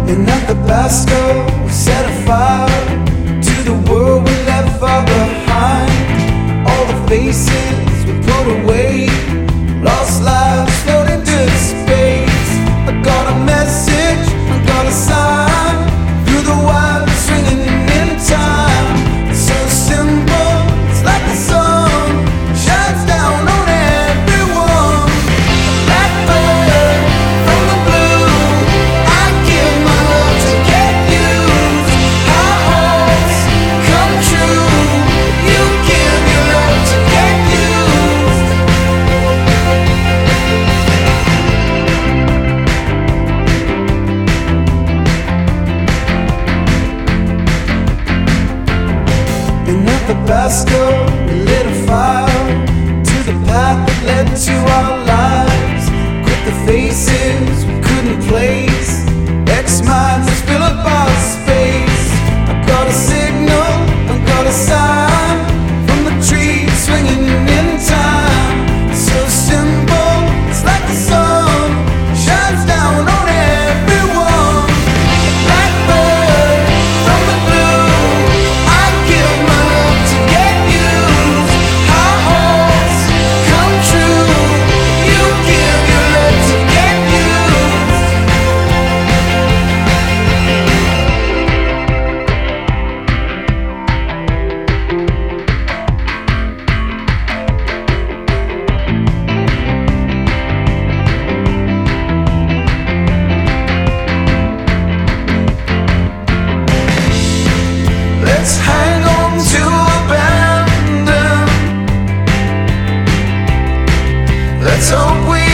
And at the Basco, we set a fire to the world we left far behind. All the faces we put away, lost lives floating to space. I got a message, I got a sign, through the wire swinging in time. It's so simple, it's like the sun shines down on everyone. Blackbird from the blue, I give my love to get used. Our hopes come true, you give your love to get used. And at the Basco, we lit a fire to the path that led to our lives. Quit the faces we couldn't place, X-minds that fill up our space. I got a signal, I got a sign, from the trees swinging in time. It's so simple, it's like the sun shines down on everyone. Blackbird from the blue, I give my love to get used. Our hopes come true, you give your love to get used. Let's hang on to abandon. Let's hope we